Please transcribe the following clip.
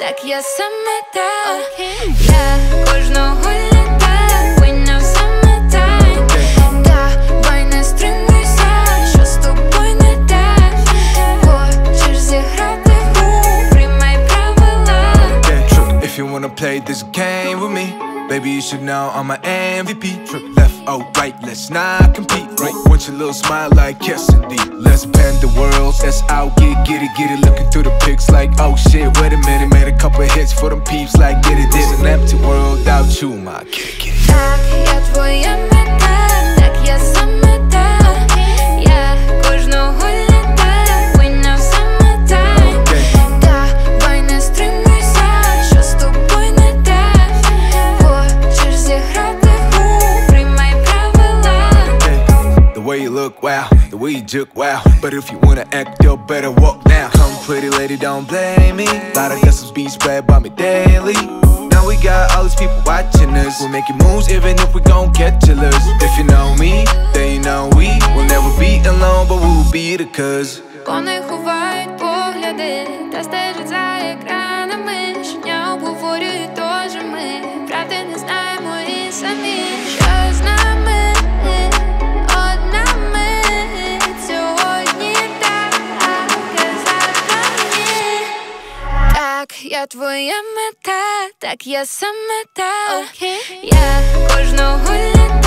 так я саме та. Я кожного літа винна в summertime. Давай не стримуйся, що з тобою не так. Хочеш зіграти в гру, приймай правила. If you wanna play this game with me, baby, you should know I'm an MVP. Left or right, let's not compete. Right, want your little smile like yes indeed. Let's bend the worlds, let's out, get it. Looking through the pics like, oh shit, wait a minute. Made a couple hits for them peeps like, get it. This an empty world without you, my get it. Так, я твоя мета, так я саме та. Я кожного літа винна в summertime. Давай не стримуйся, що з тобою не так. Хочеш зіграти в гру, приймай правила. The way you look, wow, the way you juke, wow. But if you wanna act, you better walk now. Come pretty lady, don't blame me. Lot of got some beats spread by me daily. Now we got all these people watching us. We're making moves even if we gon' get jealous. If you know me, then you know we will never be alone, but we'll be the cuz. Вони ховають погляди та стежать за екранами. Щодня обговорюють теж ми. Правди не знаємо і самі. Що з нами? Одна мить сьогодні так, а завтра ні. Так, я твоя мета, так я саме та. Я кожного літа